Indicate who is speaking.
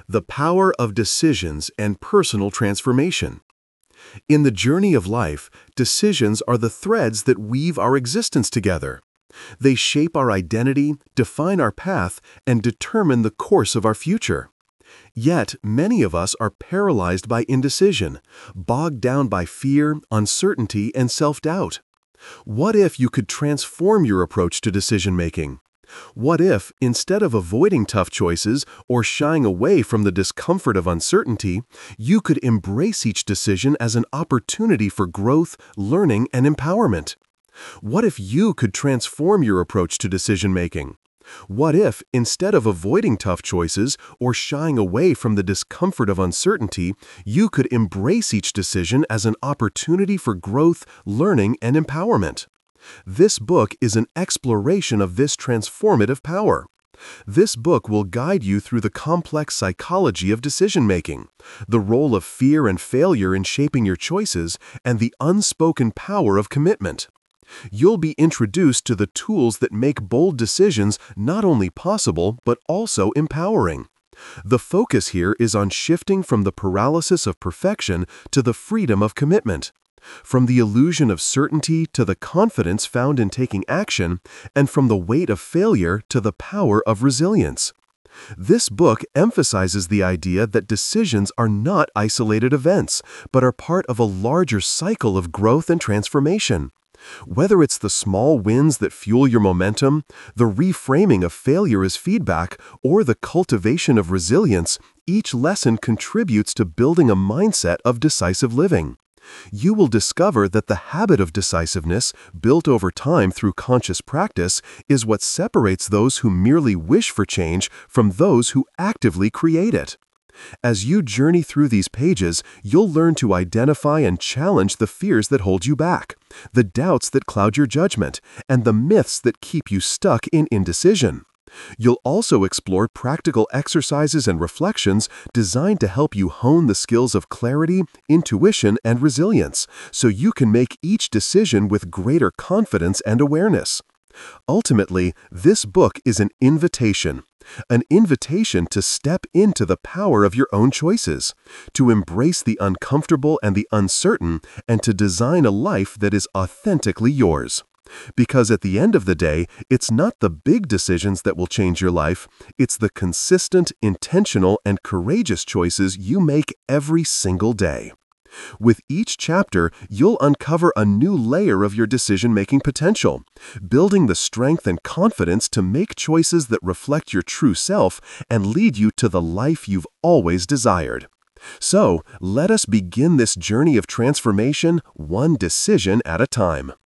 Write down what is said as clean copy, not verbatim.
Speaker 1: The Power of Decisions and Personal Transformation. In the journey of life, decisions are the threads that weave our existence together. They shape our identity, define our path, and determine the course of our future. Yet, many of us are paralyzed by indecision, bogged down by fear, uncertainty, and self-doubt. What if you could transform your approach to decision-making? What if, instead of avoiding tough choices or shying away from the discomfort of uncertainty, you could embrace each decision as an opportunity for growth, learning, and empowerment? What if you could transform your approach to decision-making? What if, instead of avoiding tough choices or shying away from the discomfort of uncertainty, you could embrace each decision as an opportunity for growth, learning, and empowerment? This book is an exploration of this transformative power. This book will guide you through the complex psychology of decision-making, the role of fear and failure in shaping your choices, and the unspoken power of commitment. You'll be introduced to the tools that make bold decisions not only possible but also empowering. The focus here is on shifting from the paralysis of perfection to the freedom of commitment, from the illusion of certainty to the confidence found in taking action, and from the weight of failure to the power of resilience. This book emphasizes the idea that decisions are not isolated events, but are part of a larger cycle of growth and transformation. Whether it's the small wins that fuel your momentum, the reframing of failure as feedback, or the cultivation of resilience, each lesson contributes to building a mindset of decisive living. You will discover that the habit of decisiveness, built over time through conscious practice, is what separates those who merely wish for change from those who actively create it. As you journey through these pages, you'll learn to identify and challenge the fears that hold you back, the doubts that cloud your judgment, and the myths that keep you stuck in indecision. You'll also explore practical exercises and reflections designed to help you hone the skills of clarity, intuition, and resilience, so you can make each decision with greater confidence and awareness. Ultimately, this book is an invitation to step into the power of your own choices, to embrace the uncomfortable and the uncertain, and to design a life that is authentically yours. Because at the end of the day, it's not the big decisions that will change your life, it's the consistent, intentional, and courageous choices you make every single day. With each chapter, you'll uncover a new layer of your decision-making potential, building the strength and confidence to make choices that reflect your true self and lead you to the life you've always desired. So, let us begin this journey of transformation, one decision at a time.